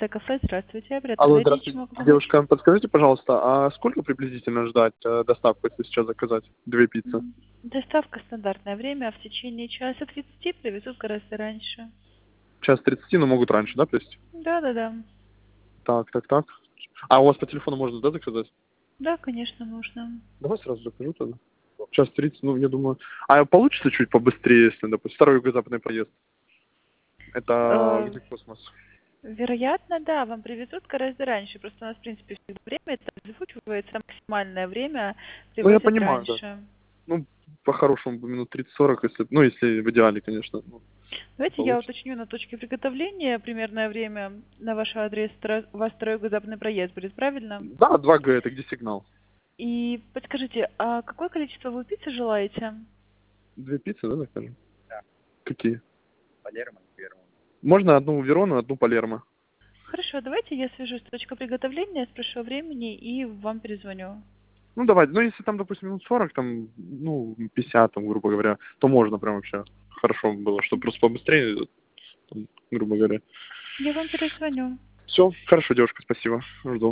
Кафе. Здравствуйте. Алло, Приоткройте, чем здравствуйте. могу помочь? Девушка, подскажите, пожалуйста, а сколько приблизительно ждать доставку, если сейчас заказать 2 пиццы? Доставка стандартное время, в течение часа 30 привезут гораздо раньше. Час 30, но могут раньше, да, то есть? Да. Так. А у вас по телефону можно, да, заказать? Да, конечно, можно. Давай сразу закажу тогда. Час 30, ну, я думаю... А получится чуть побыстрее, если, допустим, второй юго-западный проезд? Это Э, где космос? Вероятно, да, вам привезут гораздо раньше. Просто у нас, в принципе, всегда время это озвучивается, максимальное время Ну, я привозят понимаю, да. раньше. Ну, по-хорошему, минут 30-40, если... Ну, если в идеале, конечно, ну, Давайте я получится. уточню на точке приготовления примерное время на ваш адрес. У вас второй юго-западный проезд будет, правильно? Да, 2Г, это где сигнал? И подскажите, а какое количество вы пиццы желаете? 2 пиццы, да, закажем? Да. Какие? Палермо и Верона. Можно одну Верону, одну Палермо. Хорошо, давайте я свяжусь с точкой приготовления, спрошу о времени и вам перезвоню. Ну, давай, ну, если там, допустим, минут 40, там, ну, 50, там, грубо говоря, то можно прям вообще хорошо было, чтобы просто побыстрее, там, грубо говоря. Я вам перезвоню. Все, хорошо, девушка, спасибо. Жду.